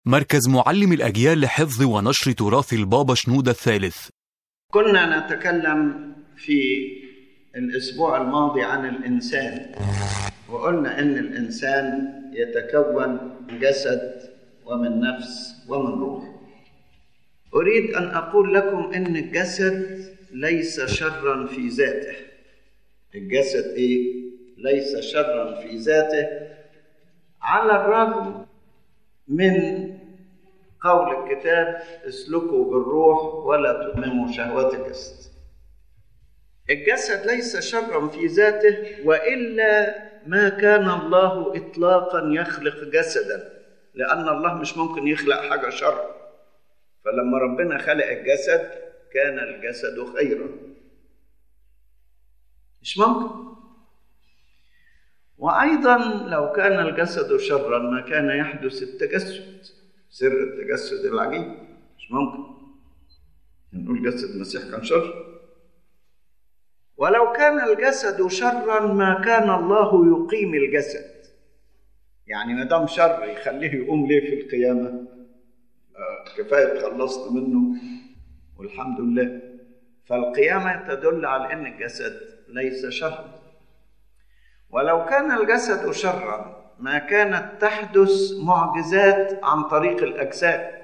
مركز معلم الأجيال لحفظ ونشر تراث البابا شنودة الثالث. كنا نتكلم في الأسبوع الماضي عن الإنسان، وقلنا إن الإنسان يتكون من جسد ومن نفس ومن روح. أريد أن أقول لكم إن الجسد ليس شرا في ذاته. الجسد ليس شرا في ذاته، على الرغم من قول الكتاب: اسلكوا بالروح ولا تتمموا شهوات الجسد. الجسد ليس شرا في ذاته، وإلا ما كان الله إطلاقا يخلق جسدا، لأن الله مش ممكن يخلق حاجة شر. فلما ربنا خلق الجسد كان الجسد خيرا، مش ممكن. وأيضا لو كان الجسد شرا ما كان يحدث التجسد، سر التجسد العجيب. مش ممكن نقول جسد المسيح كان شر. ولو كان الجسد شرا ما كان الله يقيم الجسد. يعني ما دام شر يخليه يقوم ليه في القيامة؟ كفاية خلصنا منه والحمد لله. فالقيامة تدل على أن الجسد ليس شرا. ولو كان الجسد شرا ما كانت تحدث معجزات عن طريق الأجساد،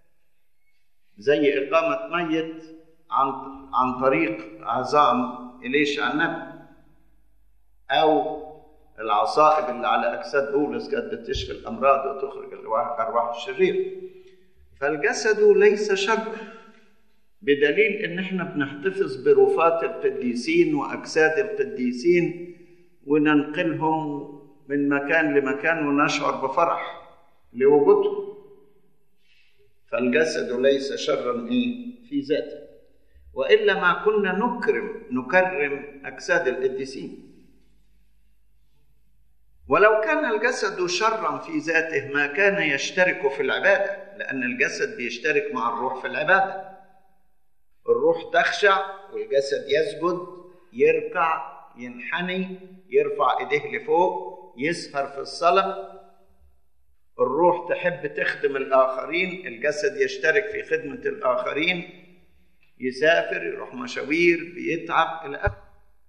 زي إقامة ميت عن طريق عظام إليشع النبي، أو العصائب اللي على أجساد بولس كانت بتشفي الأمراض وتخرج الأرواح الشريرة. فالجسد ليس شرا، بدليل إن احنا بنحتفظ برفات القديسين وأجساد القديسين وننقلهم من مكان لمكان ونشعر بفرح لوجودهم. فالجسد ليس شرا في ذاته، وإلا ما كنا نكرم أجساد القديسين. ولو كان الجسد شرا في ذاته ما كان يشترك في العبادة، لأن الجسد بيشترك مع الروح في العبادة. الروح تخشع والجسد يسجد، يركع، ينحني، يرفع ايديه لفوق، يسهر في الصلاة. الروح تحب تخدم الآخرين، الجسد يشترك في خدمة الآخرين، يسافر، يروح مشاوير، بيتعب إلى آخره.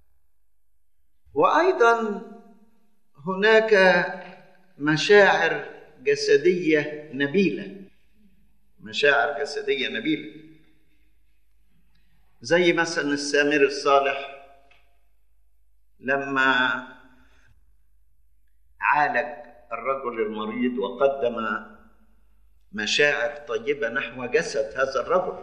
وأيضا هناك مشاعر جسدية نبيلة، مشاعر جسدية نبيلة، زي مثلا السامر الصالح لما عالج الرجل المريض وقدم مشاعر طيبة نحو جسد هذا الرجل.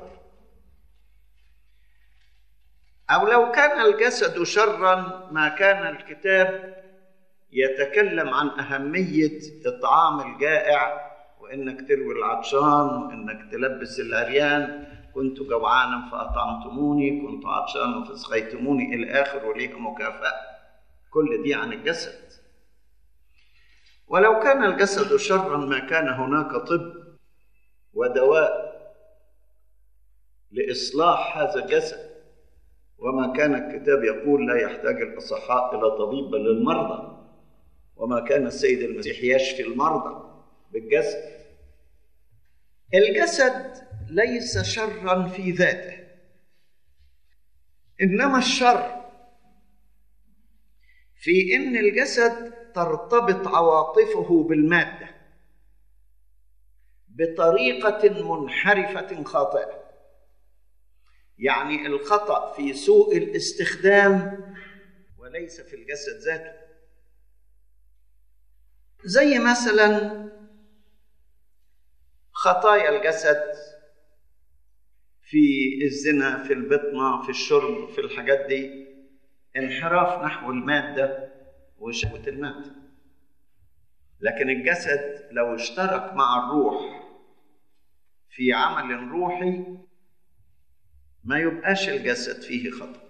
أو لو كان الجسد شرا ما كان الكتاب يتكلم عن أهمية إطعام الجائع، وإنك تروي العطشان، وإنك تلبس العريان. كنت جوعانا فأطعمتموني، كنت عطشانا فسقيتموني، إلى آخر، وليه مكافأة. كل دي عن الجسد. ولو كان الجسد شرا ما كان هناك طب ودواء لإصلاح هذا الجسد. وما كان الكتاب يقول: لا يحتاج الأصحاء إلى طبيب بل المرضى. وما كان السيد المسيح يشفي المرضى بالجسد. الجسد ليس شرا في ذاته، إنما الشر في إن الجسد ترتبط عواطفه بالمادة بطريقة منحرفة خاطئة. يعني الخطأ في سوء الاستخدام وليس في الجسد ذاته. زي مثلا خطايا الجسد في الزنا، في البطنة، في الشرب، في الحاجات دي، انحراف نحو المادة وشهوة المادة. لكن الجسد لو اشترك مع الروح في عمل روحي ما يبقاش الجسد فيه خطأ.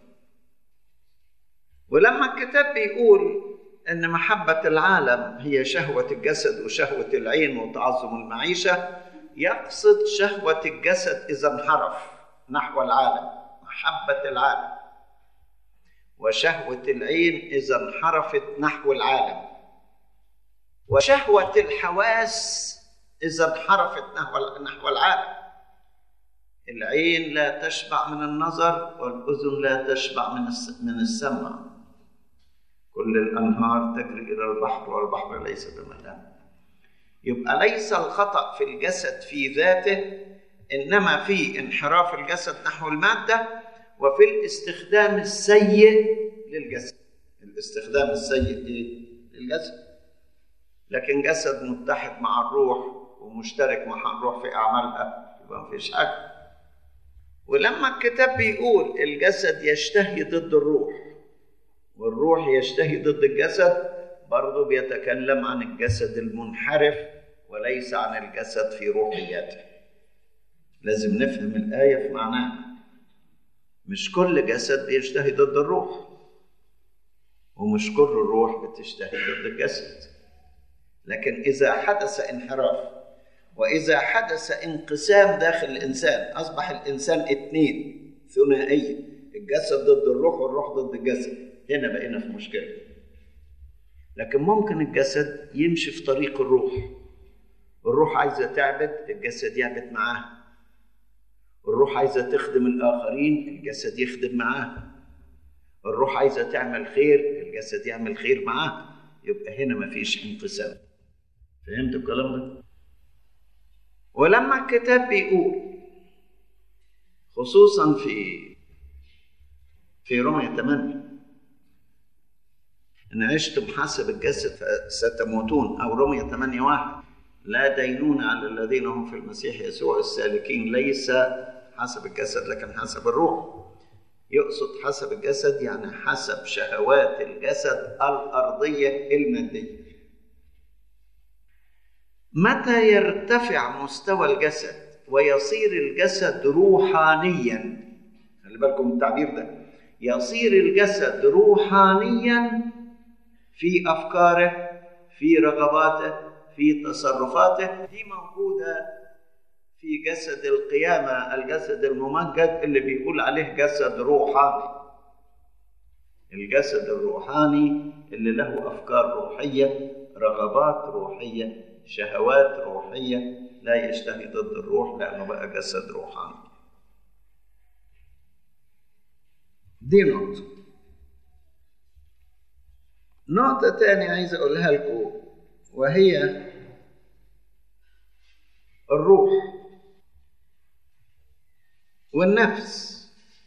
ولما الكتاب بيقول إن محبة العالم هي شهوة الجسد وشهوة العين وتعظم المعيشة، يقصد شهوة الجسد إذا انحرف نحو العالم، محبة العالم، وشهوة العين إذا انحرفت نحو العالم، وشهوة الحواس إذا انحرفت نحو العالم. العين لا تشبع من النظر، والأذن لا تشبع من السمع. كل الأنهار تجري إلى البحر، والبحر ليس بملام. يبقى ليس الخطأ في الجسد في ذاته، إنما في انحراف الجسد نحو المادة، وفي الاستخدام السيء للجسد. الاستخدام السيء للجسد. لكن جسد متحد مع الروح ومشترك مع الروح في أعمالها، يبقى مفيش حاجة. ولما الكتاب بيقول الجسد يشتهي ضد الروح والروح يشتهي ضد الجسد، برضه بيتكلم عن الجسد المنحرف وليس عن الجسد في روحياته. لازم نفهم الآية في معناها. مش كل جسد بيشتهي ضد الروح، ومش كل الروح بتشتهي ضد الجسد. لكن إذا حدث انحراف وإذا حدث انقسام داخل الإنسان، أصبح الإنسان اتنين، ثنائية، الجسد ضد الروح والروح ضد الجسد، هنا بقينا في مشكلة. لكن ممكن الجسد يمشي في طريق الروح. الروح عايزة تعبد، الجسد يعبد معاها. الروح عايزة تخدم الآخرين، الجسد يخدم معاها. الروح عايزة تعمل خير، الجسد يعمل خير معاها. يبقى هنا مفيش انقسام. فهمت الكلام ده؟ ولما الكتاب بيقول خصوصا في رمية 8 إن عشتم حسب الجسد ستموتون، أو رمية 8:1 لا دينون على الذين هم في المسيح يسوع السالكين ليس حسب الجسد لكن حسب الروح. يقصد حسب الجسد يعني حسب شهوات الجسد الأرضية المادية. متى يرتفع مستوى الجسد ويصير الجسد روحانيا، خلي بالكم من التعبير ده، يصير الجسد روحانيا في أفكاره، في رغباته، في تصرفاته. دي موجودة في جسد القيامة، الجسد الممجد اللي بيقول عليه جسد روحاني. الجسد الروحاني اللي له أفكار روحية، رغبات روحية، شهوات روحية، لا يشتهي ضد الروح لأنه بقى جسد روحاني. دي نقطة تانية عايز أقولها لكم، وهي الروح والنفس.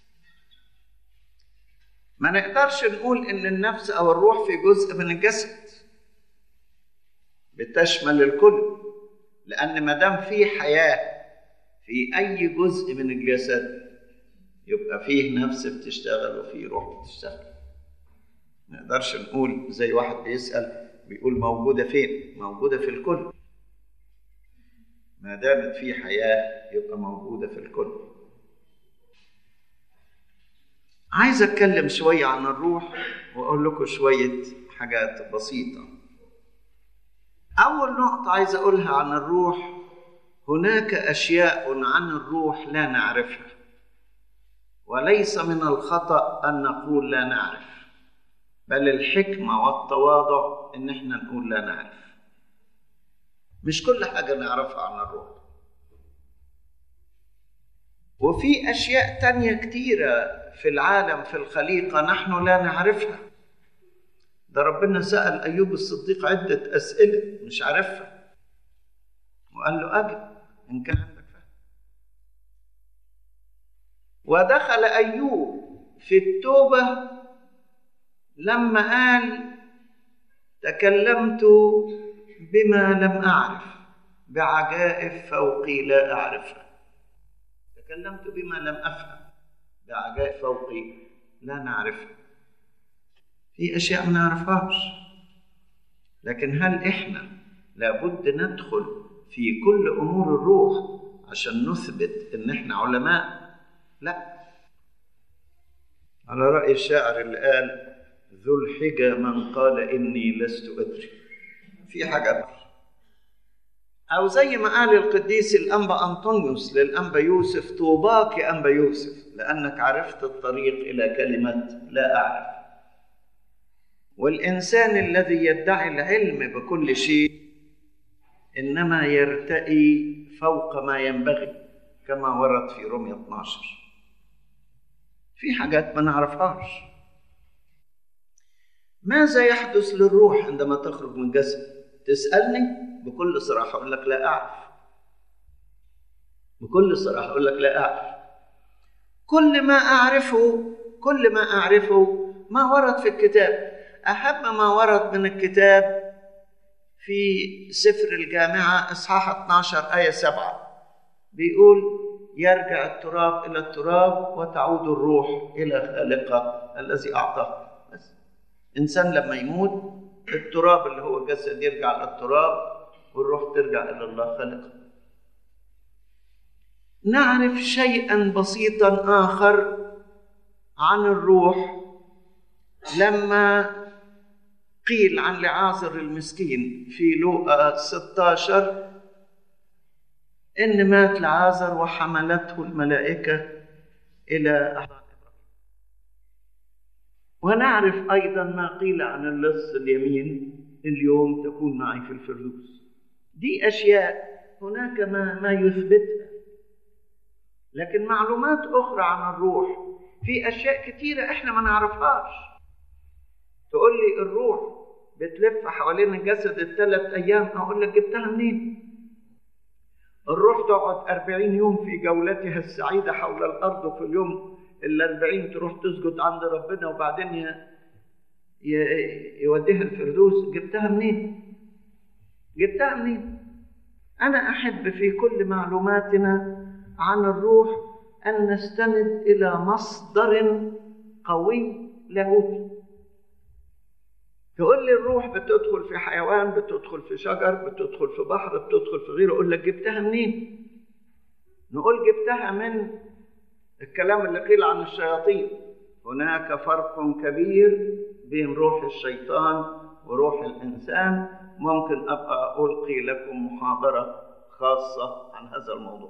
ما نقدرش نقول إن النفس أو الروح في جزء من الجسد، بتشمل الكل، لأن ما دام في حياة في أي جزء من الجسد يبقى فيه نفس بتشتغل وفيه روح بتشتغل. ما نقدرش نقول زي واحد بيسأل بيقول موجودة فين؟ موجودة في الكل. ما دامت في حياة يبقى موجودة في الكل. عايز أتكلم شوية عن الروح وأقول لكم شوية حاجات بسيطة. أول نقطة عايز أقولها عن الروح، هناك أشياء عن الروح لا نعرفها، وليس من الخطأ أن نقول لا نعرف، بل الحكمة والتواضع إن احنا نقول لا نعرف. مش كل حاجة نعرفها عن الروح. وفي أشياء تانية كتيرة في العالم في الخليقة نحن لا نعرفها. ده ربنا سأل أيوب الصديق عدة أسئلة مش عارفها، وقال له أجب إن كان عندك فهم. ودخل أيوب في التوبة لما قال تكلمت بما لم أعرف بعجائب فوقي لا أعرفها. تكلمت بما لم أفهم بعجائب فوقي لا نعرفها. في أشياء ما نعرفهاش، لكن هل إحنا لابد ندخل في كل أمور الروح عشان نثبت إن إحنا علماء؟ لا. على رأي الشاعر اللي قال ذو الحجة من قال إني لست أدري. في حاجة أو زي ما قال القديس الأنبا أنطونيوس للأنبا يوسف طوباك يا أنبا يوسف لأنك عرفت الطريق إلى كلمة لا أعرف. والإنسان الذي يدعي العلم بكل شيء إنما يرتقي فوق ما ينبغي كما ورد في رومية 12. في حاجات ما نعرفهاش. ماذا يحدث للروح عندما تخرج من جسد؟ تسألني بكل صراحة أقول لك لا أعرف. بكل صراحة أقول لك لا أعرف. كل ما أعرفه ما ورد في الكتاب. أهم ما ورد من الكتاب في سفر الجامعة إصحاح 12 آية 7 بيقول: يرجع التراب إلى التراب وتعود الروح إلى خالقها الذي أعطاه. بس إنسان لما يموت التراب اللي هو الجسد يرجع للتراب والروح ترجع إلى الله خالقها. نعرف شيئا بسيطا آخر عن الروح لما قيل عن لعازر المسكين في لوقا 16 إن مات لعازر وحملته الملائكة إلى أحضان إبراهيم. ونعرف أيضا ما قيل عن اللص اليمين: اليوم تكون معي في الفردوس. دي أشياء هناك ما يثبتها. لكن معلومات أخرى عن الروح في أشياء كتيرة إحنا ما نعرفهاش. تقول لي الروح بتلف حوالين الجسد ال3 أيام، أقول لك جبتها منين؟ الروح تقعد 40 يوم في جولتها السعيدة حول الأرض، وفي اليوم ال40 تروح تسجد عند ربنا وبعدين يوديها الفردوس. جبتها منين؟ جبتها منين؟ أنا أحب في كل معلوماتنا عن الروح أن نستند إلى مصدر قوي لاهوتي. تقول لي الروح بتدخل في حيوان، بتدخل في شجر، بتدخل في بحر، بتدخل في غيره. أقول لك جبتها منين؟ نقول جبتها من الكلام اللي قيل عن الشياطين. هناك فرق كبير بين روح الشيطان وروح الإنسان. ممكن أبقى ألقي لكم محاضرة خاصة عن هذا الموضوع،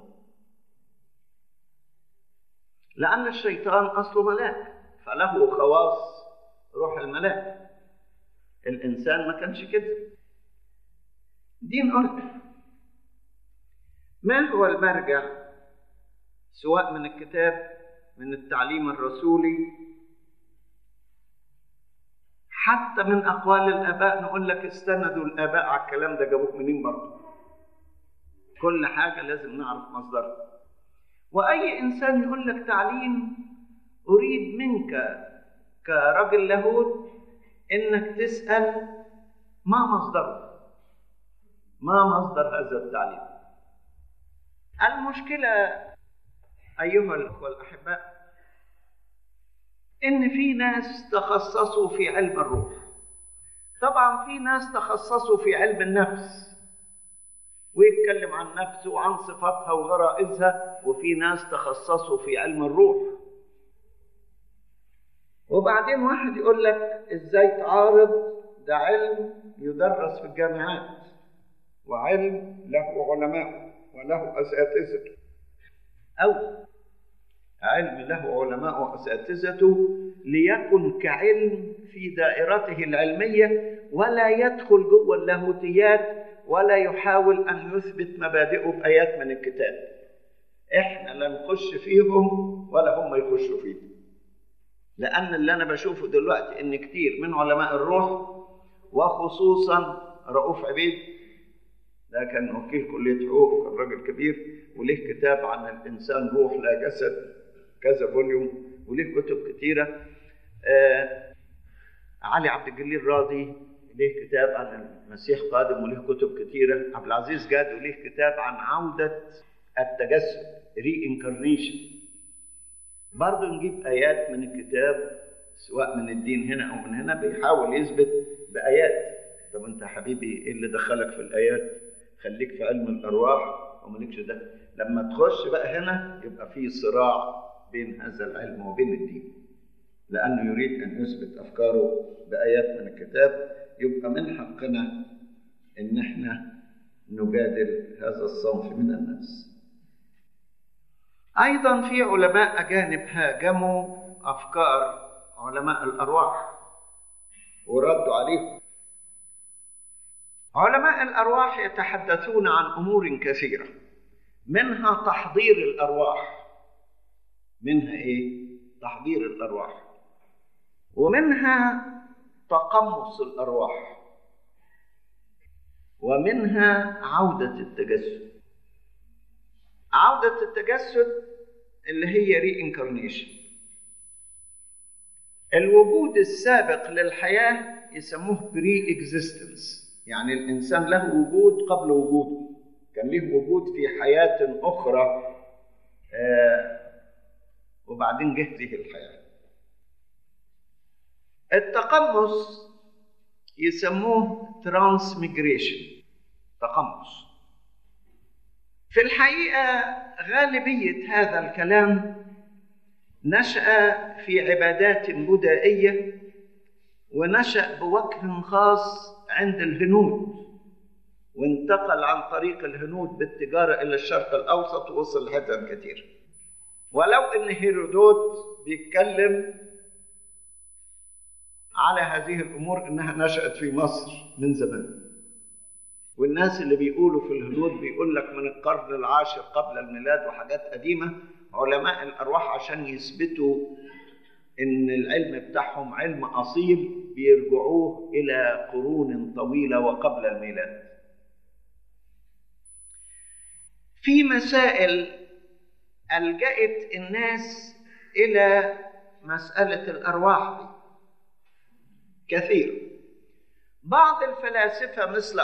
لأن الشيطان أصله ملاك فله خواص روح الملاك. الإنسان ما كانش كده. دي نقول ما هو المرجع سواء من الكتاب، من التعليم الرسولي، حتى من أقوال الآباء. نقول لك استندوا الآباء على الكلام ده، جابوه منين برضه؟ كل حاجة لازم نعرف مصدرها. وأي إنسان يقول لك تعليم، أريد منك كرجل لاهوت إنك تسأل ما مصدره، ما مصدر هذا التعليم. المشكلة أيها الأخوة الأحباء إن في ناس تخصصوا في علم الروح. طبعا في ناس تخصصوا في علم النفس ويتكلم عن نفسه وعن صفاتها وغرائزها، وفي ناس تخصصوا في علم الروح. وبعدين واحد يقول لك ازاي تعارض؟ ده علم يدرس في الجامعات، وعلم له علماء وله أساتذته، أو علم له علماء وأساتذته ليكن كعلم في دائرته العلمية، ولا يدخل جوه اللاهوتيات ولا يحاول أن يثبت مبادئه بآيات من الكتاب. إحنا لا نخش فيهم ولا هم يخشوا فيهم. لأن اللي أنا بشوفه دلوقتي إن كتير من علماء الروح، وخصوصا رؤوف عبيد، ده كان وكيل كلية حقوق، كان راجل كبير وله كتاب عن الإنسان روح لا جسد، كذا فوليوم، وله كتب كتيرة. علي عبد الجليل راضي له كتاب عن المسيح قادم وله كتب كتيرة. عبد العزيز جاد وله كتاب عن عودة التجسد، reincarnation. برضه نجيب آيات من الكتاب سواء من الدين هنا أو من هنا، بيحاول يثبت بآيات. طب أنت حبيبي إيه اللي دخلك في الآيات؟ خليك في علم الأرواح ومالكش ده. لما تخش بقى هنا يبقى في صراع بين هذا العلم وبين الدين، لأنه يريد أن يثبت أفكاره بآيات من الكتاب. يبقى من حقنا إن احنا نجادل هذا الصنف من الناس. أيضا في علماء أجانب هاجموا أفكار علماء الأرواح وردوا عليهم. علماء الأرواح يتحدثون عن أمور كثيرة، منها تحضير الأرواح. منها إيه؟ تحضير الأرواح. ومنها تقمص الأرواح. ومنها عودة التجسد. عودة التجسد اللي هي reincarnation. الوجود السابق للحياة يسموه pre-existence، يعني الإنسان له وجود قبل وجوده، كان له وجود في حياة أخرى وبعدين جه له الحياة. التقمص يسموه transmigration، تقمص. في الحقيقة غالبية هذا الكلام نشأ في عبادات بدائية، ونشأ بوجه خاص عند الهنود، وانتقل عن طريق الهنود بالتجارة إلى الشرق الأوسط ووصل لحتت كتير. ولو إن هيرودوت بيتكلم على هذه الأمور إنها نشأت في مصر من زمان، والناس اللي بيقولوا في الهنود بيقول لك من القرن العاشر قبل الميلاد وحاجات قديمة. علماء الأرواح عشان يثبتوا إن العلم بتاعهم علم أصيل بيرجعوه إلى قرون طويلة وقبل الميلاد. في مسائل ألجأت الناس إلى مسألة الأرواح دي كثير. بعض الفلاسفة مثل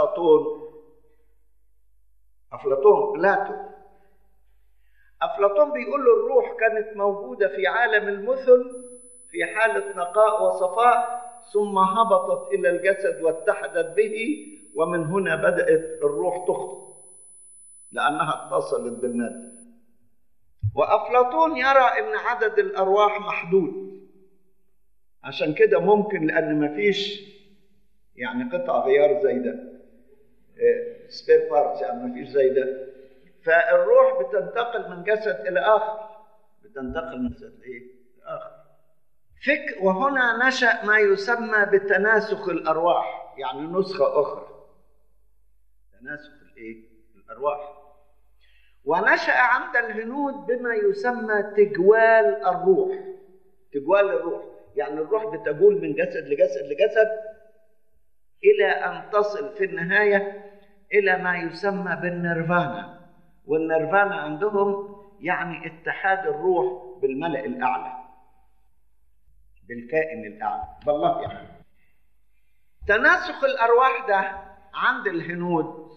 أفلاطون بيقول له الروح كانت موجودة في عالم المثل في حالة نقاء وصفاء، ثم هبطت إلى الجسد واتحدت به، ومن هنا بدأت الروح تخطئ لأنها اتصلت بالمادة. وأفلاطون يرى أن عدد الأرواح محدود، عشان كده ممكن لأن مفيش يعني قطع غيار زي ده، سبير بارتس، يعني مفيش زي ده، فالروح بتنتقل من جسد إلى آخر، بتنتقل من جسد لآخر. وهنا نشأ ما يسمى بتناسخ الأرواح، يعني نسخة أخرى، تناسخ الأرواح. ونشأ عند الهنود بما يسمى تجوال الروح. تجوال الروح يعني الروح بتجول من جسد لجسد لجسد إلى أن تصل في النهاية إلى ما يسمى بالنيرفانا. والنيرفانا عندهم يعني اتحاد الروح بالملأ الأعلى، بالكائن الأعلى، بالله يعني. تناسخ الأرواح ده عند الهنود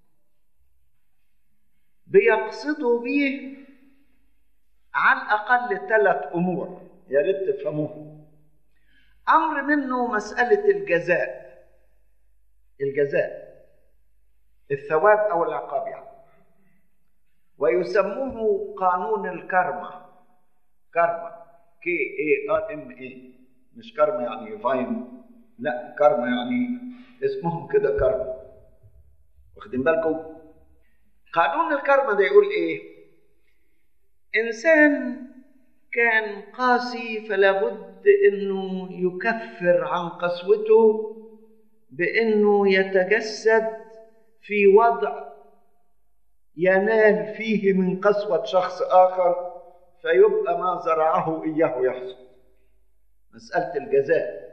بيقصدوا به على الأقل 3 أمور يا ريت تفهموها. أمر منه مسألة الجزاء، الثواب أو العقاب يعني، ويسموه قانون الكارما. KARMA، مش كارما يعني فاين، لا كارما يعني اسمهم كده كارما، واخدين بالكم؟ قانون الكارما ده يقول ايه؟ انسان كان قاسي فلا بد انه يكفر عن قسوته بانه يتجسد في وضع ينال فيه من قسوة شخص آخر، فيبقى ما زرعه إياه يحصد. مسألة الجزاء.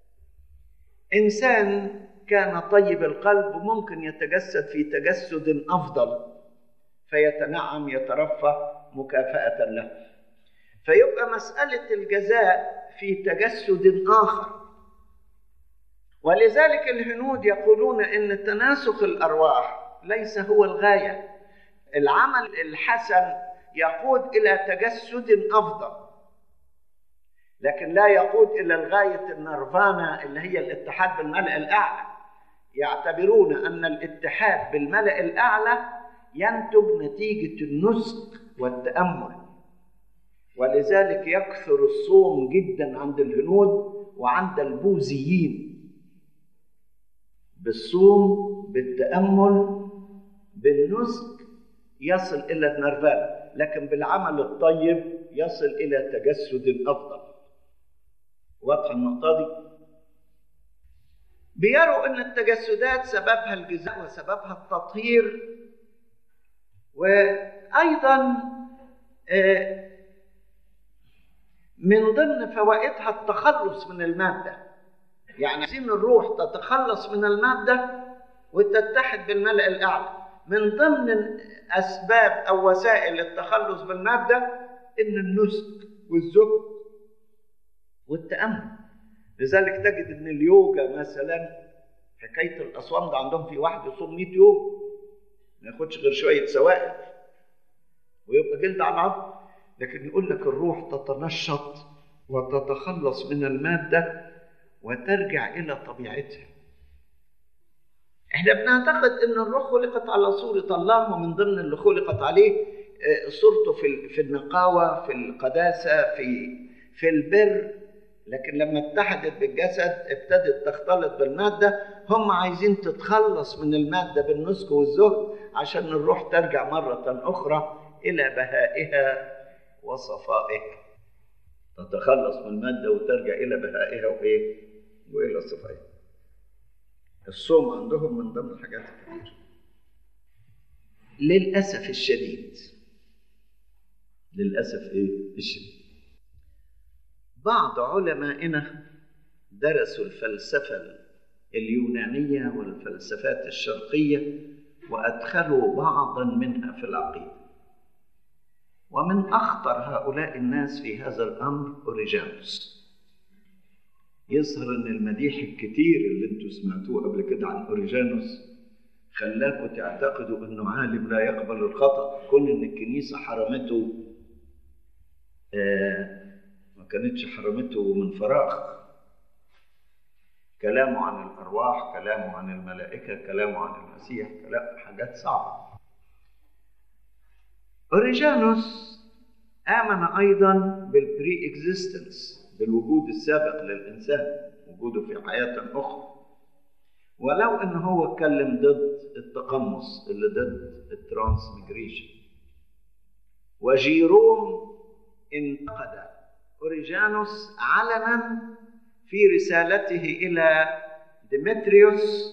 إنسان كان طيب القلب ممكن يتجسد في تجسد أفضل فيتنعم يترفه مكافأة له، فيبقى مسألة الجزاء في تجسد آخر. ولذلك الهنود يقولون إن تناسخ الأرواح ليس هو الغاية. العمل الحسن يقود إلى تجسد أفضل، لكن لا يقود إلى الغاية النيرفانا اللي هي الاتحاد بالملأ الأعلى. يعتبرون أن الاتحاد بالملأ الأعلى ينتج نتيجة النسك والتأمل، ولذلك يكثر الصوم جدا عند الهنود وعند البوذيين، بالصوم بالتأمل بالنسك يصل إلى النيرفانا، لكن بالعمل الطيب يصل إلى تجسد أفضل. واضحة النقطة دي؟ بيروا أن التجسدات سببها الجزاء وسببها التطهير، وأيضا من ضمن فوائدها التخلص من المادة. يعني عايزين الروح تتخلص من المادة وتتحد بالملأ الأعلى. من ضمن أسباب أو وسائل التخلص بالمادة إن النسك والزهد والتأمل. لذلك تجد إن اليوجا مثلا حكاية الأصوام ده عندهم، في واحد يصوم 100 يوم ما ياخدش غير شوية سوائل ويبقى جلد على عظم، لكن يقول لك الروح تتنشط وتتخلص من المادة وترجع إلى طبيعتها. احنا بنعتقد ان الروح خلقت على صورة الله، ومن ضمن اللي خلقت عليه صورته في النقاوة، في القداسة، في البر. لكن لما اتحدت بالجسد ابتدت تختلط بالمادة. هم عايزين تتخلص من المادة بالنسك والزهد عشان الروح ترجع مرة أخرى إلى بهائها وصفائها. تتخلص من المادة وترجع إلى بهائها وإلى صفائها. الصوم عندهم من ضمن الحاجات الكثيرة. للأسف الشديد الشديد بعض علمائنا درسوا الفلسفة اليونانية والفلسفات الشرقية وأدخلوا بعضا منها في العقيدة. ومن أخطر هؤلاء الناس في هذا الأمر أوريجانوس. يظهر أن المديح الكتير اللي انتوا سمعتوه قبل كده عن أوريجانوس خلاكوا تعتقدوا أنه عالم لا يقبل الخطأ، كون أن الكنيسة حرمته ما كانتش حرمته من فراغ. كلامه عن الأرواح، كلامه عن الملائكة، كلامه عن المسيح، كلام حاجات صعبة. أوريجانوس آمن أيضا بالبري إكزيستنس، بالوجود السابق للإنسان، وجوده في حياة أخرى، ولو أنه هو اتكلم ضد التقمص اللي ضد الترانسميجريشن. وجيروم انتقد أوريجانوس علنا في رسالته إلى ديمتريوس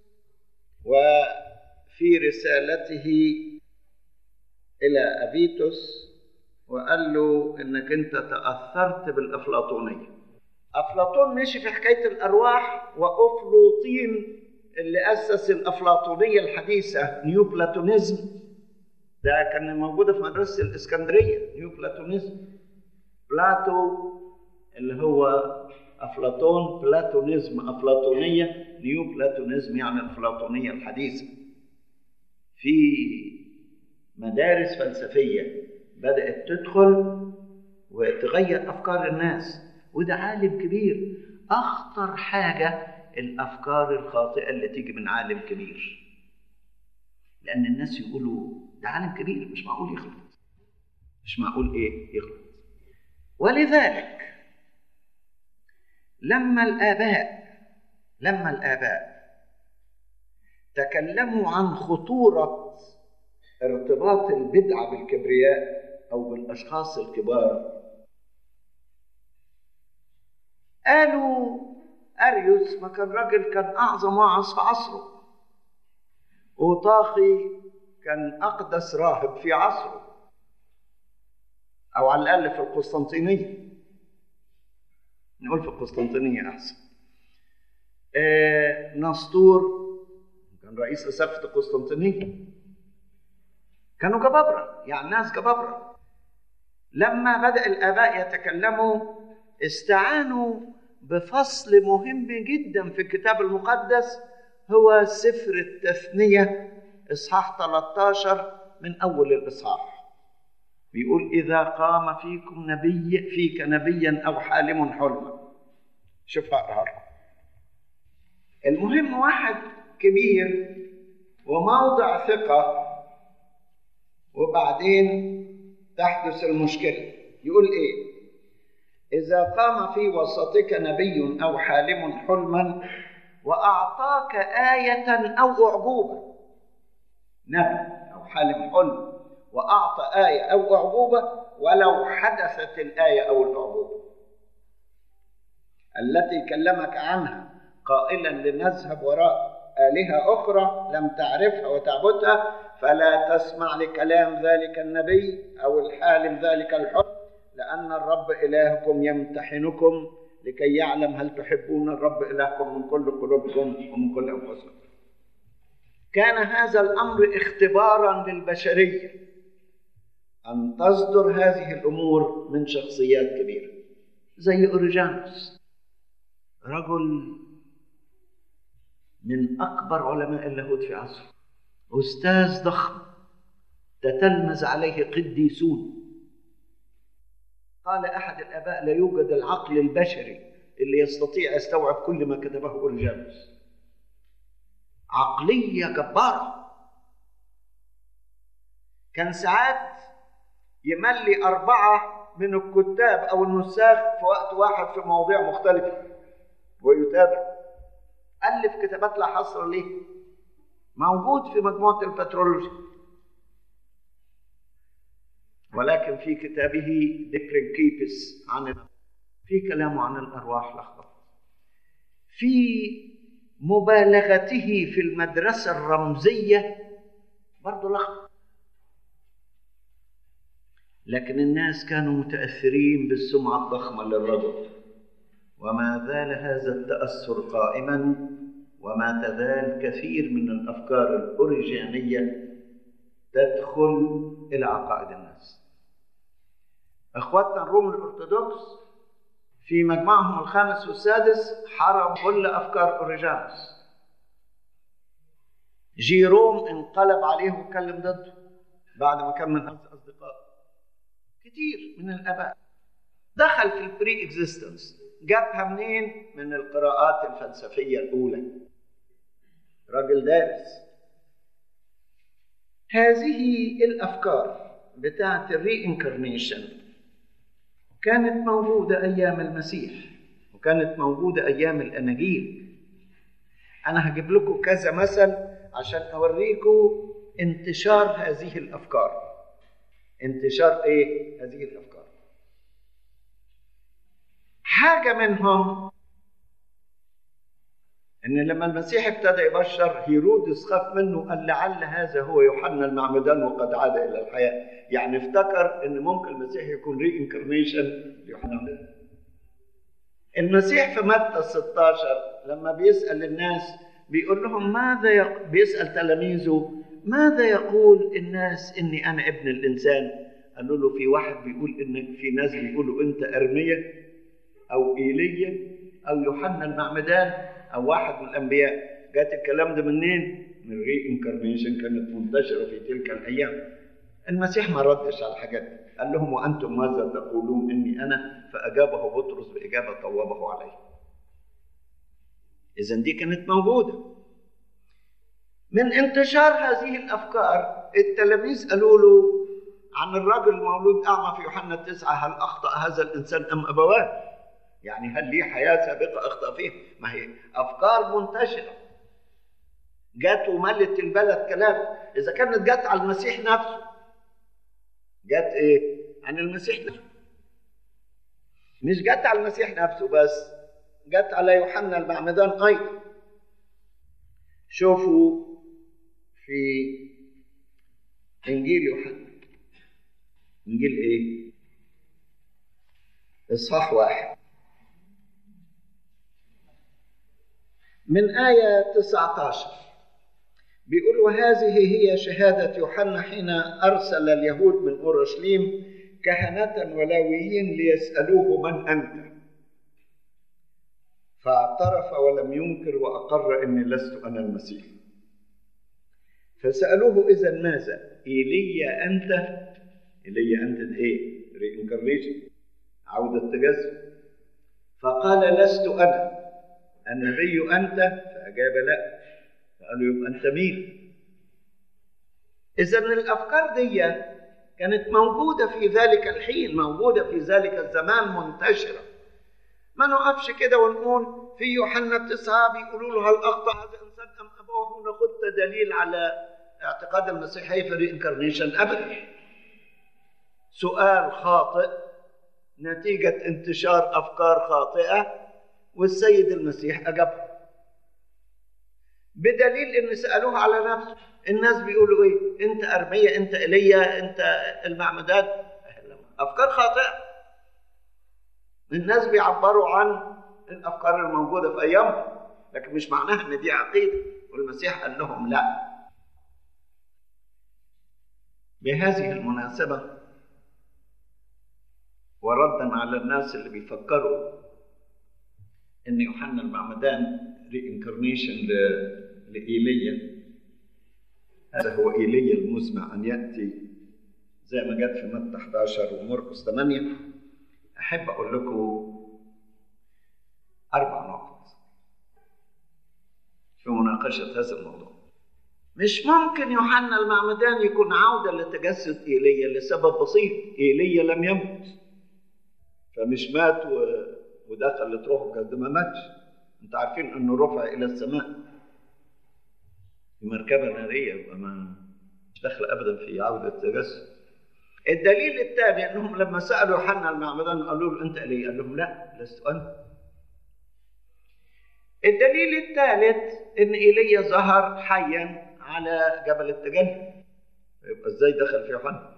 وفي رسالته إلى أفيتوس، وقال له إنك أنت تأثرت بالأفلاطونية. أفلاطون ماشي في حكاية الأرواح، وأفلاطين اللي أسس الأفلاطونية الحديثة نيو بلاتونيزم، ده كان موجودة في مدرسة الإسكندرية. نيو بلاتونيزم، بلاتو اللي هو أفلاطون، بلاتونيزم أفلاطونية، نيو بلاتونيزم يعني الأفلاطونية الحديثة. في مدارس فلسفية بدأت تدخل وتغير أفكار الناس، وده عالم كبير. أخطر حاجة الأفكار الخاطئة اللي تيجي من عالم كبير، لأن الناس يقولوا ده عالم كبير مش معقول يغلط، مش معقول يغلط. ولذلك لما الآباء تكلموا عن خطورة ارتباط البدعة بالكبرياء أو بالأشخاص الكبار، قالوا أريوس ما كان راجل، كان أعظم واعظ في عصره، وطاخي كان أقدس راهب في عصره، أو على الأقل في القسطنطينية، نقول في القسطنطينية أحسن. نسطور كان رئيس أسقفة القسطنطينية. كانوا جبابرة، يعني ناس جبابرة. لما بدأ الآباء يتكلموا استعانوا بفصل مهم جدا في الكتاب المقدس، هو سفر التثنية إصحاح 13 من أول الإصحاح. بيقول إذا قام فيك نبيا أو حالم حلما. شوف هقرأها لكم. المهم واحد كبير وموضع ثقة، وبعدين تحدث المشكلة. يقول إيه؟ إذا قام في وسطك نبي أو حالم حلما وأعطاك آية أو أعجوبة، نبي أو حالم حلم وأعطى آية أو أعجوبة، ولو حدثت الآية أو الأعجوبة التي كلمك عنها قائلا لنذهب وراء آلهة أخرى لم تعرفها وتعبدها، فلا تسمع لكلام ذلك النبي أو الحالم ذلك الحب، لأن الرب إلهكم يمتحنكم لكي يعلم هل تحبون الرب إلهكم من كل قلوبكم ومن كل أنفسكم. كان هذا الأمر اختبارا للبشرية أن تصدر هذه الأمور من شخصيات كبيرة زي أوريجانوس، رجل من أكبر علماء اللاهوت في عصره، أستاذ ضخم تتلمذ عليه قديسون. قال أحد الآباء: لا يوجد العقل البشري اللي يستطيع يستوعب كل ما كتبه أوريجانوس. عقلية جبارة. كان ساعات يملي 4 من الكتاب أو النساخ في وقت واحد في مواضيع مختلفة ويتابع. ألف كتابات لا حصر ليه، موجود في مجموعة البترولوجي، ولكن في كتابه ديكرينكيبس في كلامه عن الأرواح لخبط، في مبالغته في المدرسة الرمزية برضو لخبط. لكن الناس كانوا متأثرين بالسمعة الضخمة للرجل، وما زال هذا التأثر قائما، وما تزال كثير من الأفكار الأوريجينية تدخل إلى عقائد الناس. أخواتنا الروم الأرثوذكس في مجمعهم الخامس والسادس حرم كل أفكار أوريجانوس. جيروم انقلب عليه وكلم ضده بعد ما كان من أصدقائه. كتير من الآباء دخل في البري إكزيستنس. جابها منين؟ من القراءات الفلسفية الأولى. راجل دارس. هذه الأفكار بتاعت الري انكارنيشن كانت موجودة أيام المسيح، وكانت موجودة أيام الأناجيل. أنا هجيب لكم كذا مثل عشان أوريكم انتشار هذه الأفكار. انتشار إيه؟ هذه الأفكار. حاجة منهم إن لما المسيح ابتدى يبشر، هيرودس خاف منه، قال لعل هذا هو يوحنا المعمدان وقد عاد إلى الحياة. يعني افتكر إن ممكن المسيح يكون ري انكارنيشن ليوحنا. المسيح في متى 16 لما بيسأل الناس بيقول لهم بيسأل تلاميذه: ماذا يقول الناس إني أنا ابن الإنسان؟ قالوا له: في واحد بيقول إنك، في ناس بيقولوا أنت أرميا أو إيليا أو يوحنا المعمدان أو واحد من الأنبياء. جات الكلام ده منين؟ من ري انكارنيشن كانت منتشرة في تلك الأيام. المسيح ما ردش على الحاجات دي، قال لهم: وأنتم ماذا تقولون إني أنا؟ فأجابه بطرس بإجابة طوبه عليه. إذن دي كانت موجودة. من انتشار هذه الأفكار التلاميذ قالوا له عن الرجل المولود أعمى في يوحنا 9: هل أخطأ هذا الإنسان أم أبواه؟ يعني هل ليه حياة سابقة أخطأ فيها؟ ما هي أفكار منتشرة جات وملت البلد كلام. إذا كانت جات على المسيح نفسه، جات إيه؟ عن المسيح نفسه. مش جات على المسيح نفسه بس، جات على يوحنا المعمدان أيضا. شوفوا في إنجيل يوحنا، إنجيل إيه؟ إصحاح 1 من آية 19 بيقول: وهذه هي شهادة يوحنا حين أرسل اليهود من أورشليم كهنة ولاويين ليسألوه: من أنت؟ فاعترف ولم ينكر وأقر إني لست أنا المسيح. فسألوه: إذن ماذا؟ إيليا أنت؟ إيليا أنت إيه؟ رينكارنيشن، عودة تجسد. فقال: لست أنا. النبي أنت؟ فأجاب: لا. فقالوا: يبقى أنت مين؟ إذن الأفكار دي كانت موجودة في ذلك الحين، موجودة في ذلك الزمان، منتشرة. ما نقفش كده ونقول في يوحنا 9 بيقولوا له: هل أخطأ هذا الإنسان أم أبوه؟ وناخد دليل على اعتقاد المسيحية في الرينكارنيشن. أبدا. سؤال خاطئ نتيجة انتشار أفكار خاطئة، والسيد المسيح أجاب. بدليل ان سالوه على نفسه. الناس بيقولوا ايه؟ انت ارميا، انت ايليا، انت المعمدان. افكار خاطئه. الناس بيعبروا عن الافكار الموجوده في ايامهم، لكن مش معناها ان دي عقيده. والمسيح قال لهم لا. بهذه المناسبه، وردا على الناس اللي بيفكروا ان يوحنا المعمدان رينكارنيشن لإيليا، هذا هو إيليا المزمع أن يأتي زي ما جت في متى 11 ومرقس 8. أحب أقول لكم 4 نقط في مناقشة هذا الموضوع. مش ممكن يوحنا المعمدان يكون عودة لتجسد إيليا لسبب بسيط. إيليا لم يمت، فمش مات ودخل لتروحه قد ما ماتش. انتوا عارفين انه رفع الى السماء في مركبه ناريه، يبقى مش داخل ابدا في عوده التجسد. الدليل التالي انهم لما سالوا يوحنا المعمدان قالوا له انت ايليا، قال لهم لا لست انا. الدليل الثالث ان ايليا ظهر حيا على جبل التجلي، يبقى ازاي دخل في يوحنا؟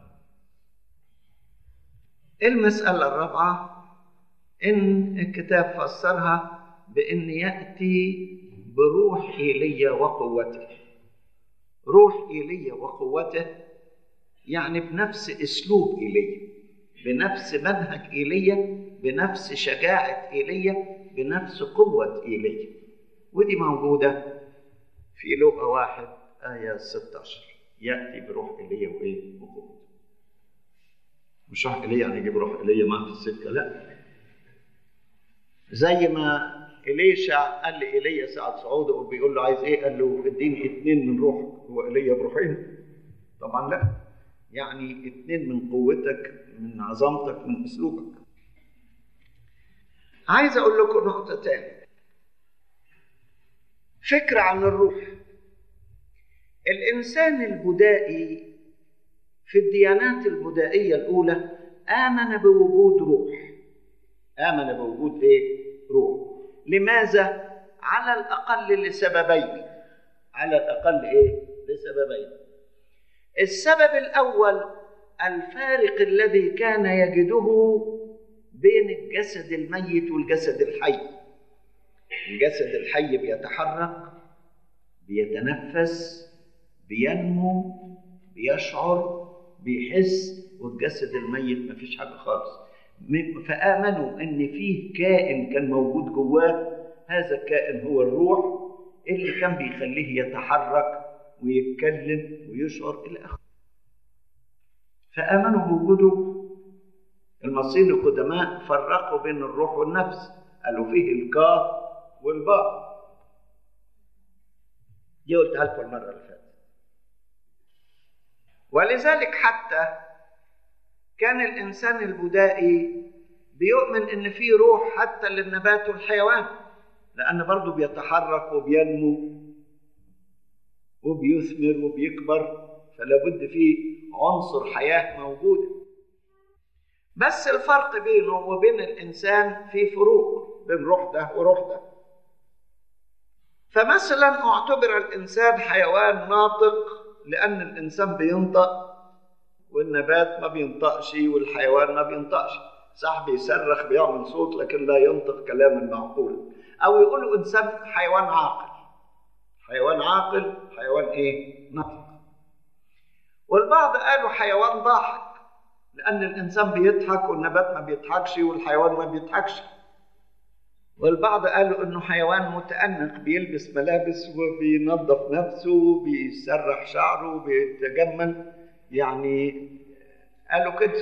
المساله الرابعه ان الكتاب فسرها بان ياتي بروح ايليا وقوته. روح ايليا وقوته يعني بنفس اسلوب ايليا، بنفس منهج ايليا، بنفس شجاعه ايليا، بنفس قوه ايليا. ودي موجوده في لوقا 1 آية 16. ياتي بروح ايليا وايه؟ وقوته. مش روح ايليا يعني يجيب روح ايليا معه في السكه، لا. زي ما إليشع قال لإيليا ساعة صعوده وبيقول له عايز إيه؟ قال له اديني 2 من روحك. هو إيليا بروحين؟ طبعا لا. يعني 2 من قوتك، من عظمتك، من أسلوبك. عايز أقول لكم نقطة تانية، فكرة عن الروح. الإنسان البدائي في الديانات البدائية الأولى آمن بوجود روح. آمن بوجود إيه؟ روح. لماذا؟ على الأقل لسببين. على الأقل إيه؟ لسببين. السبب الأول الفارق الذي كان يجده بين الجسد الميت والجسد الحي. الجسد الحي بيتحرك، بيتنفس، بينمو، بيشعر، بيحس، والجسد الميت مفيش حاجة خالص. فآمنوا أن فيه كائن كان موجود جواه، هذا الكائن هو الروح اللي كان بيخليه يتحرك ويتكلم ويشعر إلى آخره. فآمنوا بوجوده. المصريين القدماء فرقوا بين الروح والنفس، قالوا فيه الكا والبا. دي قلتها لكم المرة اللي فاتت. ولذلك حتى كان الإنسان البدائي بيؤمن إن في روح حتى للنبات والحيوان، لأن برضه بيتحرك وبينمو وبيثمر وبيكبر، فلا بد فيه عنصر حياة موجودة. بس الفرق بينه وبين الإنسان في فروق بين روح ده وروح ده. فمثلا اعتبر الإنسان حيوان ناطق لأن الإنسان بينطق والنبات ما بينطقش والحيوان ما بينطقش. صح بيصرخ بيعمل صوت لكن لا ينطق كلاما معقولا. أو يقولوا إنسان حيوان عاقل. حيوان عاقل، حيوان إيه؟ ناطق. والبعض قالوا حيوان ضاحك لأن الإنسان بيضحك والنبات ما بيضحكش والحيوان ما بيضحكش. والبعض قالوا إنه حيوان متأنق بيلبس ملابس وبينظف نفسه وبيسرح شعره وبيتجمل، يعني قالوا كده.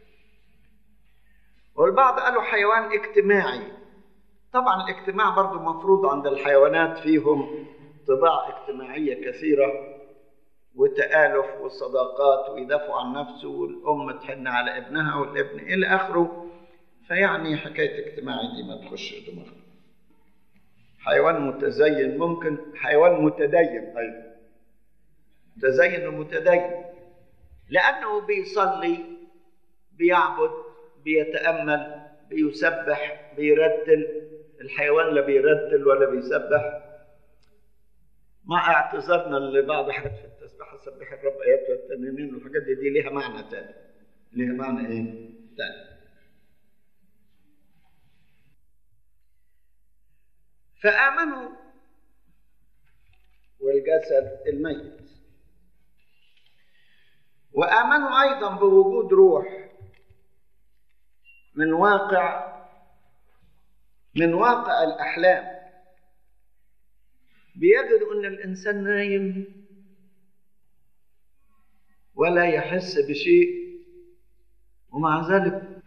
والبعض قالوا حيوان اجتماعي. طبعا الاجتماع برضو مفروض عند الحيوانات، فيهم طباع اجتماعية كثيرة وتآلف وصداقات ويدافعوا عن نفسه، والأم تحن على ابنها والابن إلى آخره. فيعني حكاية اجتماعي دي ما تخش دماغنا. حيوان متزين ممكن، حيوان متدين أيضا. متزين ومتدين لأنه بيصلي، بيعبد، بيتأمل، بيسبح، بيرتل. الحيوان لا بيرتل ولا بيسبح، مع اعتذارنا لبعض حاجات في التسبيحة سبح الرب آيات والترنيمين والحاجات دي ليها معنى تاني. ليها معنى ايه؟ تاني. فآمنوا والجسد الميت، وآمنوا أيضا بوجود روح من واقع الأحلام. بيجدوا أن الإنسان نايم ولا يحس بشيء، ومع ذلك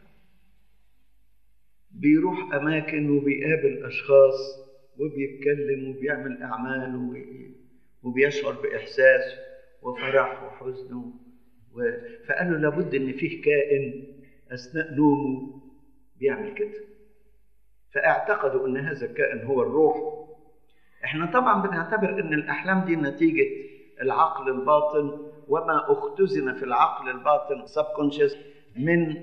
بيروح أماكن وبيقابل أشخاص وبيتكلم وبيعمل أعمال وبيشعر بإحساس وفرح وحزن. فقالوا لابد أن فيه كائن أثناء نومه بيعمل كده، فاعتقدوا أن هذا الكائن هو الروح. احنا طبعا بنعتبر أن الأحلام دي نتيجة العقل الباطن، وما اختزن في العقل الباطن subconscious من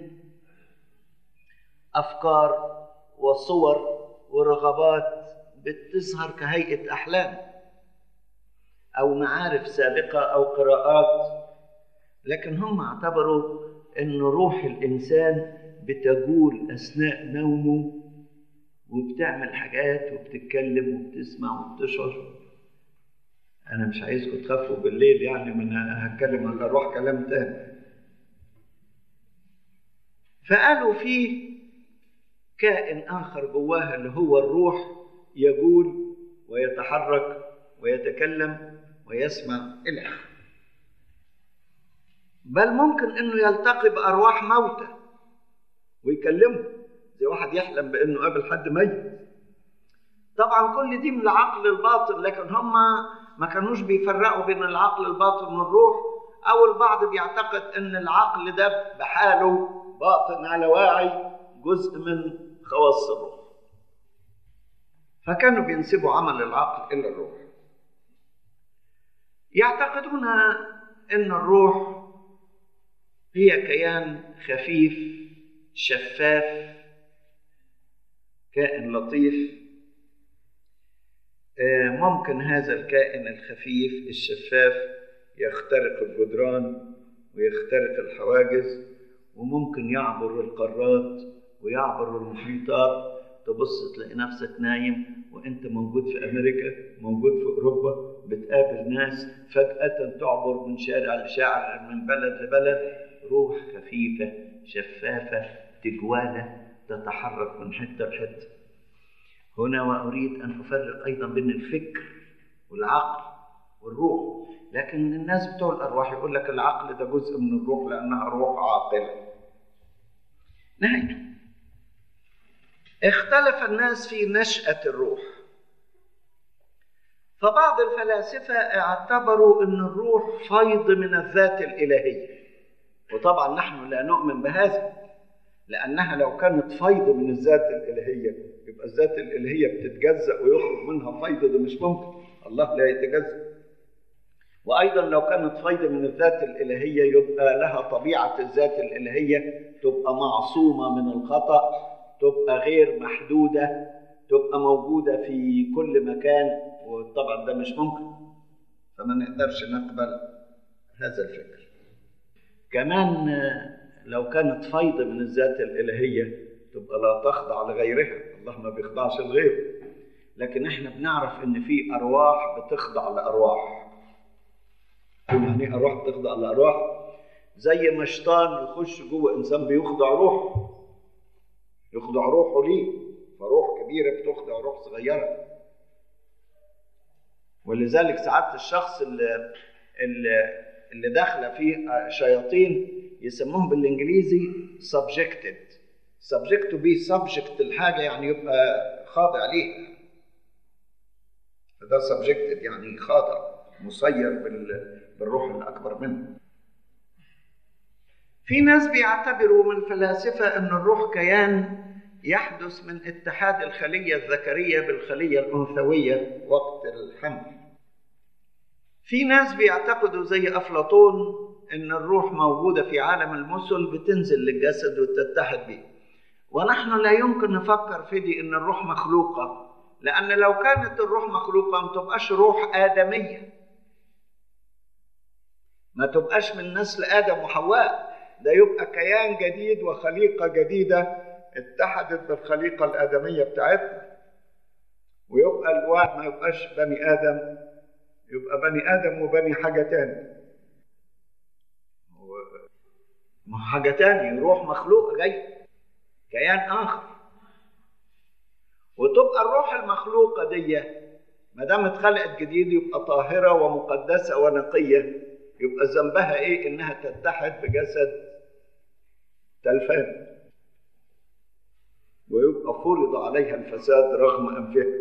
أفكار وصور ورغبات بتظهر كهيئة أحلام أو معارف سابقة أو قراءات. لكن هم اعتبروا أن روح الإنسان بتجول أثناء نومه وبتعمل حاجات وبتتكلم وبتسمع وبتشعر. أنا مش عايزكم تخافوا بالليل، يعني من هتكلم عن الأرواح كلام تاني. فقالوا فيه كائن آخر جواه اللي هو الروح يجول ويتحرك ويتكلم ويسمع إلى آخره. بل ممكن إنه يلتقي بأرواح موتى ويكلمهم، زي واحد يحلم بإنه قابل حد ميت. طبعا كل دي من العقل الباطن، لكن هم ما كانوش بيفرقوا بين العقل الباطن والروح، أو البعض بيعتقد إن العقل ده بحاله باطن على واعي جزء من خواص الروح، فكانوا بينسبوا عمل العقل إلى الروح. يعتقدون إن الروح هي كيان خفيف شفاف، كائن لطيف. ممكن هذا الكائن الخفيف الشفاف يخترق الجدران ويخترق الحواجز، وممكن يعبر القارات ويعبر المحيطات. تبص تلاقي نفسك نايم وانت موجود في امريكا، موجود في اوروبا، بتقابل ناس، فجأة تعبر من شارع لشارع، من بلد لبلد. روح خفيفة شفافة تجوالة تتحرك من حتة لحتة. هنا وأريد أن أفرق أيضا بين الفكر والعقل والروح. لكن الناس بتوع الأرواح يقول لك العقل ده جزء من الروح لأنها روح عاقلة. نهايته اختلف الناس في نشأة الروح. فبعض الفلاسفة اعتبروا أن الروح فيض من الذات الإلهية، وطبعا نحن لا نؤمن بهذا، لأنها لو كانت فيض من الذات الإلهية يبقى الذات الإلهية بتتجزأ ويخرج منها فيض، ده مش ممكن، الله لا يتجزأ. وأيضا لو كانت فيض من الذات الإلهية يبقى لها طبيعة الذات الإلهية، تبقى معصومة من الخطأ، تبقى غير محدودة، تبقى موجودة في كل مكان، وطبعا ده مش ممكن، فما نقدرش نقبل هذا الفكر. كمان لو كانت فيض من الذات الإلهية تبقى لا تخضع لغيرها، الله ما بيخضعش لغيره. لكن احنا بنعرف ان في أرواح بتخضع لأرواح. يعني أرواح بتخضع لأرواح، زي ما شيطان يخش جوه إنسان بيخضع روحه، يخضع روحه ليه، فروح كبيرة بتخضع روح صغيرة. ولذلك ساعات الشخص اللي داخله فيه شياطين يسموهم بالانجليزي subject to be subject الحاجه، يعني يبقى خاضع ليها. فده subjected يعني خاضع، مسير بالروح الاكبر منه. في ناس بيعتبروا من الفلاسفه ان الروح كيان يحدث من اتحاد الخليه الذكريه بالخليه الانثويه وقت الحمل. في ناس بيعتقدوا زي أفلاطون إن الروح موجودة في عالم المثل، بتنزل للجسد وتتحد به. ونحن لا يمكن نفكر في دي إن الروح مخلوقة لأن لو كانت الروح مخلوقة ما تبقاش روح آدمية، ما تبقاش من نسل آدم وحواء، ده يبقى كيان جديد وخليقة جديدة اتحدت بالخليقة الآدمية بتاعتنا، ويبقى الواحد ما يبقاش بني آدم، يبقى بني آدم وبني حاجة تاني، حاجة تاني، روح مخلوقة جاي كيان آخر. وتبقى الروح المخلوقة دي ما دام اتخلقت جديد يبقى طاهرة ومقدسة ونقية، يبقى ذنبها ايه؟ انها تتحد بجسد تلفان، ويبقى فرض عليها الفساد رغم أنفها.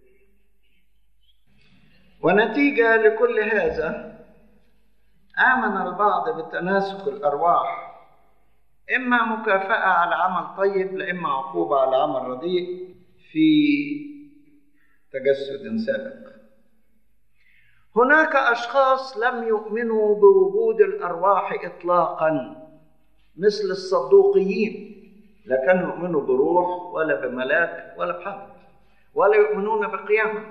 ونتيجة لكل هذا آمن البعض بتناسخ الأرواح، إما مكافأة على عمل طيب، لإما عقوبة على عمل رديء في تجسد سابق. هناك أشخاص لم يؤمنوا بوجود الأرواح إطلاقاً، مثل الصدوقيين، لا كانوا يؤمنوا بروح ولا بملاك ولا بحد، ولا يؤمنون بقيامة.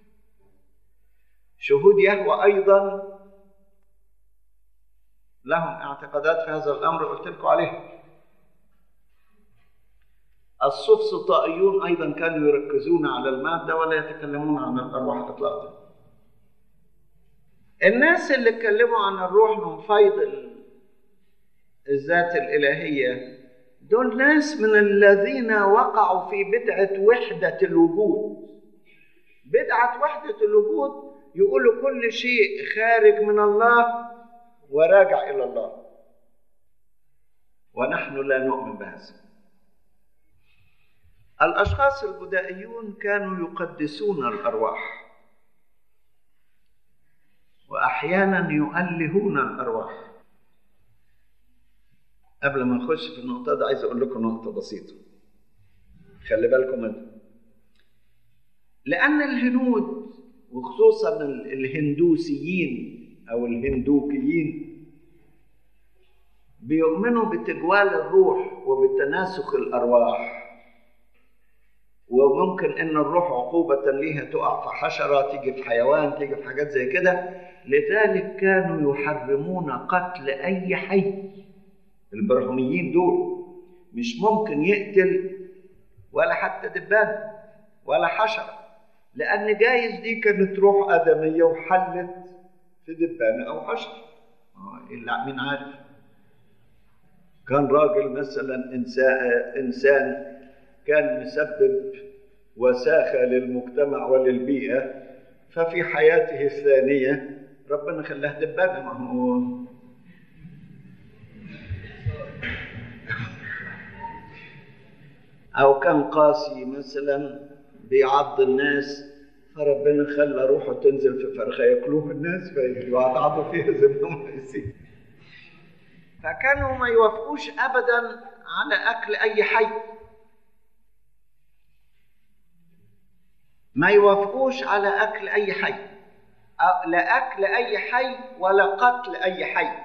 شهود يهوه أيضاً لهم اعتقادات في هذا الأمر قلت لكم عليه. السفسطائيون أيضاً كانوا يركزون على المادة ولا يتكلمون عن الأرواح إطلاقاً. الناس اللي اتكلموا عن الروح من فيض الذات الإلهية دول ناس من الذين وقعوا في بدعة وحدة الوجود. بدعة وحدة الوجود يقولوا كل شيء خارج من الله وراجع إلى الله، ونحن لا نؤمن بهذا. الأشخاص البدائيون كانوا يقدسون الأرواح، وأحيانا يؤلهون الأرواح. قبل ما نخش في النقطة دي عايز أقول لكم نقطة بسيطة خلي بالكم منها. لأن الهنود وخصوصا الهندوسيين أو الهندوكيين بيؤمنوا بتجوال الروح وبتناسخ الأرواح، وممكن إن الروح عقوبة ليها تقع في حشرة، تيجي في حيوان، تيجي في حاجات زي كده. لذلك كانوا يحرمون قتل أي حي. البرهميين دول مش ممكن يقتل ولا حتى دبان ولا حشرة، لأن جايز دي كانت روح آدمية وحلت في دبانة أو حشرة، مين عارف. كان راجل مثلا إنسان كان مسبب وساخة للمجتمع وللبيئة، ففي حياته الثانية ربنا خلاه دبانة. ما هو أو كان قاسي مثلا بيعض الناس، فربنا خلى روحه تنزل في فرخة يأكلوه الناس فيعضعضوا فيها زي ما هم عايزين. فكانوا ما يوافقوش أبدا على أكل أي حي، ما يوافقوش على أكل أي حي، لا أكل أي حي ولا قتل أي حي.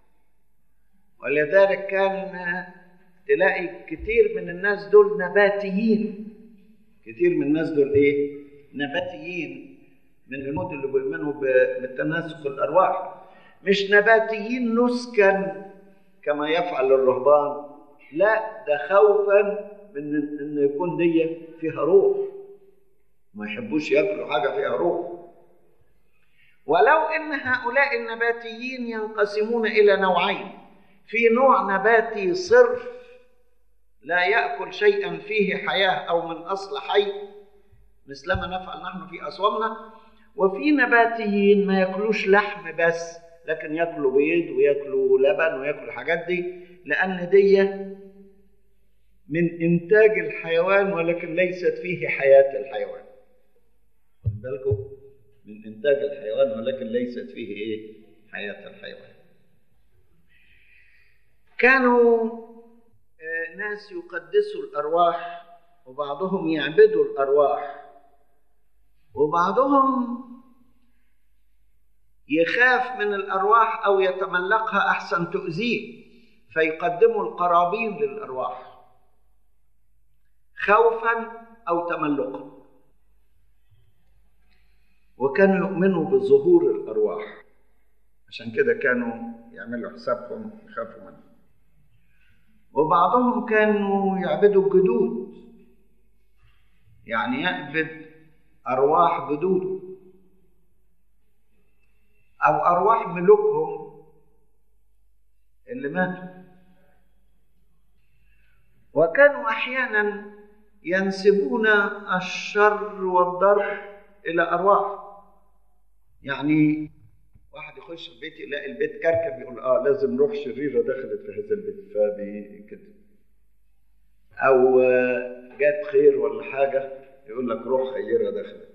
ولذلك كان تلاقي كتير من الناس دول نباتيين. كتير من الناس دول إيه؟ نباتيين، من الهنود اللي بيؤمنوا بالتناسخ الأرواح. مش نباتيين نسكا كما يفعل الرهبان، لا، ده خوفا من إن يكون دي فيها روح، ما يحبوش يأكلوا حاجة فيها روح. ولو إن هؤلاء النباتيين ينقسمون إلى نوعين: في نوع نباتي صرف لا يأكل شيئا فيه حياة أو من أصل حي مثلما نفعل نحن في أصوامنا، وفي نباتيين ما يأكلوش لحم بس، لكن يأكلوا بيض ويأكلوا لبن ويأكلوا الحاجات دي، لأن دي من إنتاج الحيوان ولكن ليست فيه حياة الحيوان. خد بالكم، من إنتاج الحيوان ولكن ليست فيه إيه؟ حياة الحيوان. كانوا ناس يقدسوا الأرواح، وبعضهم يعبدوا الأرواح، وبعضهم يخاف من الأرواح أو يتملقها أحسن تؤذيه، فيقدموا القرابين للأرواح خوفا أو تملقا. وكانوا يؤمنوا بظهور الأرواح، عشان كده كانوا يعملوا حسابهم يخافوا منه. وبعضهم كانوا يعبدوا الجدود، يعني يعبد أرواح جدوده أو أرواح ملوكهم اللي ماتوا. وكانوا أحيانا ينسبون الشر والضر إلى أرواح. يعني واحد يخش البيت يلاقي البيت كركب، يقول لازم روح شريرة دخلت في هذا البيت، فدي كده. أو جات خير ولا حاجة يقول لك روح خيرة دخلت.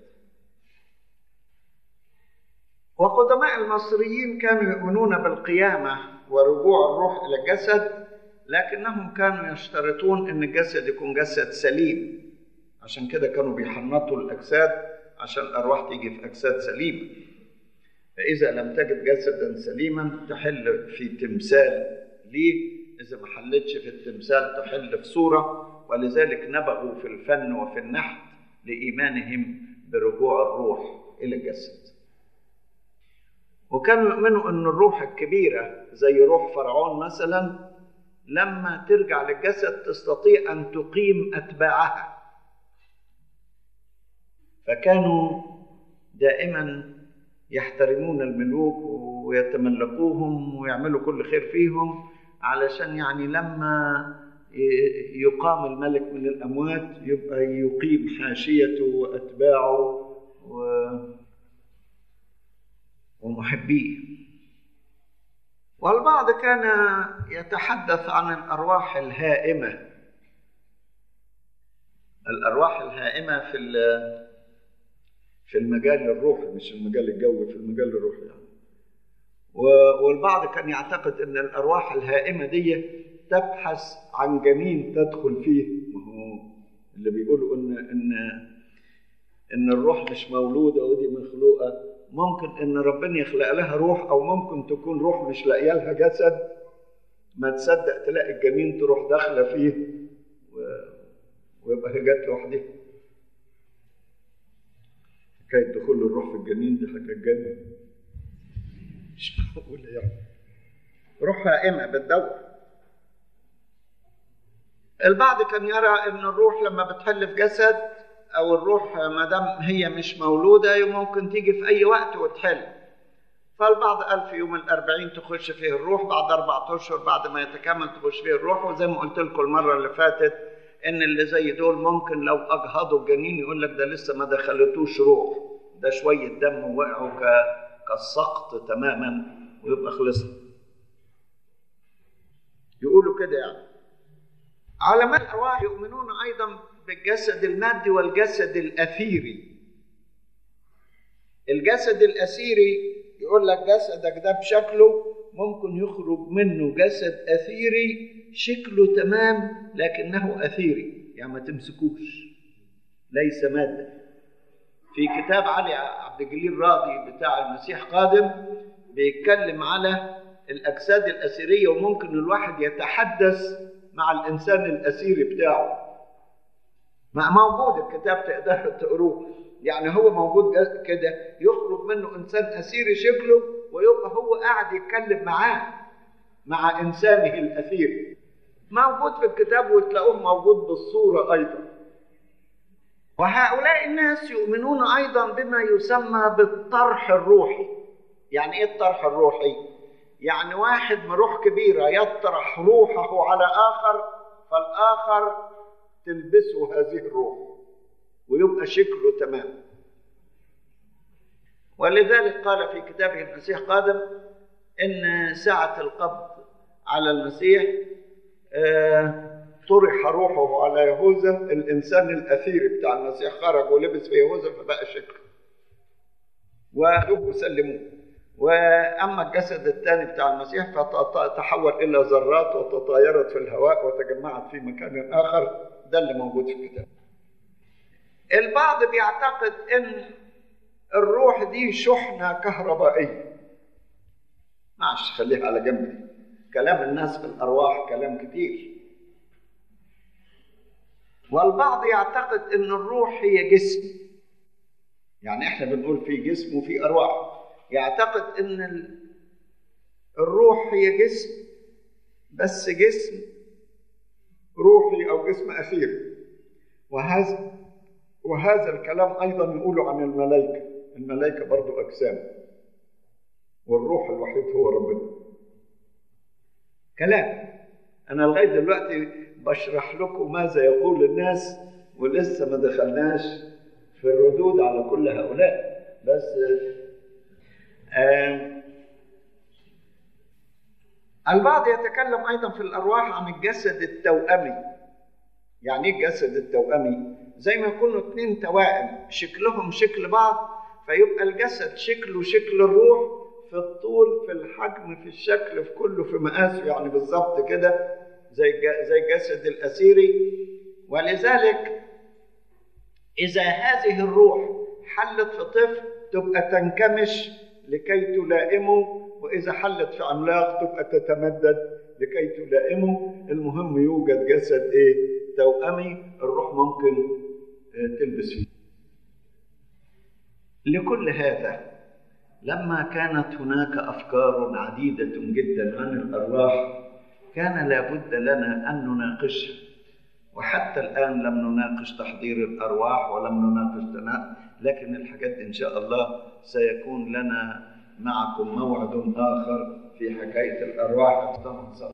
وقدماء المصريين كانوا يؤمنون بالقيامة ورجوع الروح إلى الجسد، لكنهم كانوا يشترطون أن الجسد يكون جسد سليم، عشان كده كانوا بيحنطوا الأجساد عشان الأرواح تيجي في أجساد سليمة. فإذا لم تجد جسدا سليما تحل في تمثال ليه، إذا ما حلتش في التمثال تحل في صورة. ولذلك نبغوا في الفن وفي النحت لإيمانهم برجوع الروح إلى الجسد. وكانوا يؤمنوا أن الروح الكبيرة زي روح فرعون مثلا لما ترجع للجسد تستطيع أن تقيم أتباعها. فكانوا دائما يحترمون الملوك ويتملكوهم ويعملوا كل خير فيهم، علشان يعني لما يقام الملك من الأموات يبقى يقيم حاشيته وأتباعه ومحبيه. والبعض كان يتحدث عن الأرواح الهائمة. الأرواح الهائمة في المجال الروحي، مش المجال الجوي، في المجال الروحي يعني. والبعض كان يعتقد أن الأرواح الهائمة دي تبحث عن جنين تدخل فيه. ما هو اللي بيقولوا إن الروح مش مولودة ودي مخلوقة، ممكن إن ربنا يخلق لها روح، أو ممكن تكون روح مش لاقيه لها جسد، ما تصدق تلاقي الجنين تروح داخلة فيه ويبقى هي جت لوحدها. حكاية دخول الروح في الجنين دي حكاية جنة، مش معقولة يعني. روح هائمة بتدور. البعض كان يرى إن الروح لما بتحل في جسد، أو الروح ما دام هي مش مولودة ممكن تيجي في أي وقت وتحل. فالبعض قال في يوم 40 تخش فيه الروح، بعد 4 أشهر بعد ما يتكمل تخش فيه الروح. وزي ما قلت لكم المرة اللي فاتت إن اللي زي دول ممكن لو أجهضوا الجنين يقول لك ده لسه ما دخلتوش روح، ده شوية دم وقعوا كالسقط تماما ويبقى خلصنا. يقولوا كده يعني. علماء الأرواح يؤمنون أيضا بالجسد المادي والجسد الأثيري. الجسد الأثيري يقول لك جسدك ده بشكله ممكن يخرج منه جسد أثيري شكله تمام لكنه أثيري، يعني ما تمسكوش، ليس مادة. في كتاب علي عبد الجليل راضي بتاع المسيح قادم بيتكلم على الأجساد الأثيرية، وممكن الواحد يتحدث مع الإنسان الأثيري بتاعه. موجود الكتاب تقدر تقروه، يعني هو موجود كده يخرج منه إنسان أثيري شكله، ويبقى هو قاعد يتكلم معاه مع إنسانه الأثيري. موجود في الكتاب وتلاقوه موجود بالصورة أيضا. وهؤلاء الناس يؤمنون أيضا بما يسمى بالطرح الروحي. يعني إيه الطرح الروحي؟ يعني واحد من روح كبيرة يطرح روحه على آخر، فالآخر تلبسه هذه الروح ويبقى شكله تمام. ولذلك قال في كتابه المسيح قادم إن ساعة القبض على المسيح طرح روحه على يهوذا، الإنسان الأثيري بتاع المسيح خرج ولبس في يهوذا فبقى شكله، وأخذوه وسلموه. وأما الجسد الثاني بتاع المسيح فتحول إلى ذرات وتطايرت في الهواء وتجمعت في مكان آخر. ده اللي موجود في الكتاب. البعض بيعتقد إن الروح دي شحنة كهربائية. معلش خليها على جنب، كلام الناس في الأرواح كلام كتير. والبعض يعتقد إن الروح هي جسم، يعني احنا بنقول في جسم وفي أرواح. يعتقد ان الروح هي جسم، بس جسم روحي أو جسم أثير. وهذا الكلام أيضا يقوله عن الملائكة. الملائكة برضو أجسام، والروح الوحيد هو ربنا. كلام أنا لغاية دلوقتي بشرح لكم ماذا يقول الناس، ولسه ما دخلناش في الردود على كل هؤلاء. بس البعض يتكلم أيضا في الأرواح عن الجسد التوأمي. يعني إيه الجسد التوأمي؟ زي ما يكونوا 2 توائم شكلهم شكل بعض، فيبقى الجسد شكله شكل الروح في الطول، في الحجم، في الشكل، في كله، في مقاسه، يعني بالظبط كده زي الجسد الأثيري. ولذلك إذا هذه الروح حلت في طفل تبقى تنكمش لكي تلائمه، وإذا حلت في عملاق تبقى تتمدد لكي تلائمه. المهم يوجد جسد توأمي الروح ممكن تلبس فيه. لكل هذا لما كانت هناك أفكار عديدة جدا عن الأرواح كان لابد لنا أن نناقشها، وحتى الآن لم نناقش تحضير الأرواح ولم نناقش لكن الحاجات إن شاء الله سيكون لنا معكم موعد آخر في حكاية الأرواح.